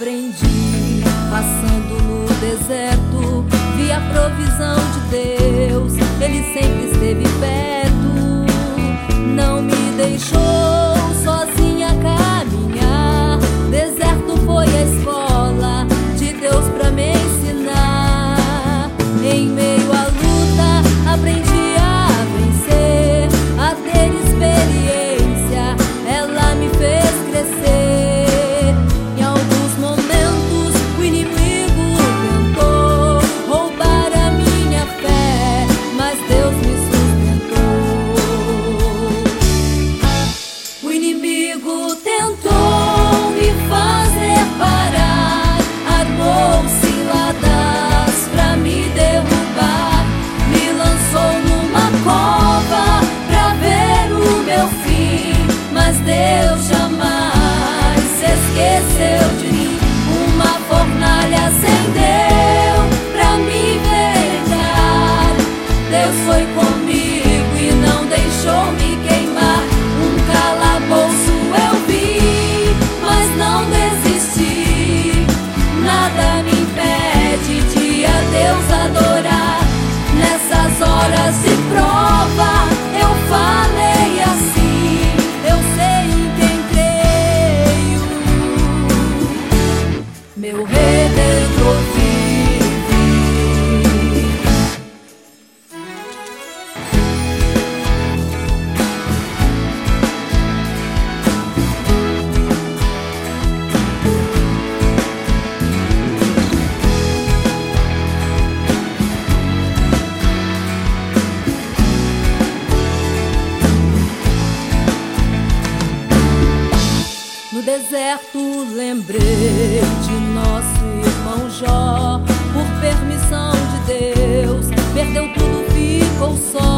aprendi. Passando no deserto, vi a provisão de Deus. Ele sempre esteve perto, não me deixou sozinha caminhar. Deserto foi a escola de Deus pra me ensinar. Em meio à luta, aprendi a vencer, a ter experiência. Ela me fez crescer. Em alguns momentos o inimigo tentou roubar a minha fé, mas Deus me sustentou. O inimigo tentou me fazer parar, armou ciladas pra me derrubar, me lançou numa cova pra ver o meu fim, mas Deus jamais se esqueceu de mim. Uma fornalha acendeu pra me pegar. Deus foi comigo e não deixou me queimar. Um calabouço eu vi, mas não desisti. Nada me impede de a Deus adorar. Nessas horas de prova eu falei assim: eu sei em quem creio, meu Redentor vive. No deserto lembrei de nosso irmão Jó. Por permissão de Deus, perdeu tudo, ficou só.